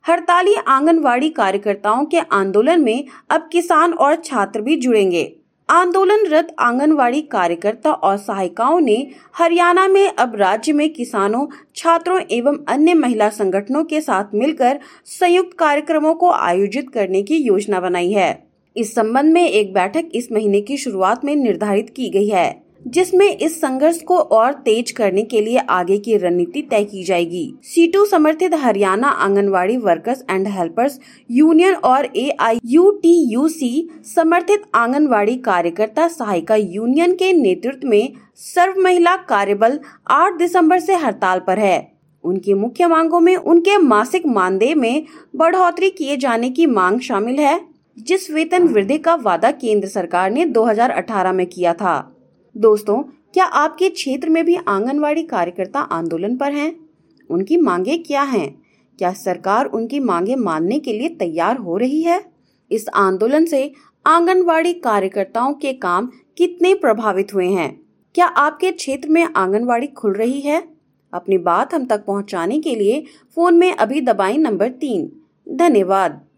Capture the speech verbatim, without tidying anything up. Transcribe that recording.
हड़ताली आंगनवाड़ी कार्यकर्ताओं के आंदोलन में अब किसान और छात्र भी जुड़ेंगे। आंदोलनरत आंगनवाड़ी कार्यकर्ता और सहायिकाओं ने हरियाणा में अब राज्य में किसानों, छात्रों एवं अन्य महिला संगठनों के साथ मिलकर संयुक्त कार्यक्रमों को आयोजित करने की योजना बनाई है। इस संबंध में एक बैठक इस महीने की शुरुआत में निर्धारित की गई है, जिसमें इस संघर्ष को और तेज करने के लिए आगे की रणनीति तय की जाएगी। सीटू समर्थित Haryana anganwadi workers and helpers union और A I U T U C समर्थित आंगनवाड़ी कार्यकर्ता सहायिका यूनियन के नेतृत्व में सर्व महिला कार्यबल आठ दिसंबर से हड़ताल पर है। उनकी मुख्य मांगों में उनके मासिक मानदेय में बढ़ोतरी किए जाने की मांग शामिल है, जिस वेतन वृद्धि का वादा केंद्र सरकार ने दो हज़ार अठारह में किया था। दोस्तों, क्या आपके क्षेत्र में भी आंगनवाड़ी कार्यकर्ता आंदोलन पर हैं? उनकी मांगे क्या हैं? क्या सरकार उनकी मांगे मानने के लिए तैयार हो रही है? इस आंदोलन से आंगनवाड़ी कार्यकर्ताओं के काम कितने प्रभावित हुए हैं? क्या आपके क्षेत्र में आंगनवाड़ी खुल रही है? अपनी बात हम तक पहुंचाने के लिए फोन में अभी दबाएं नंबर तीन। धन्यवाद।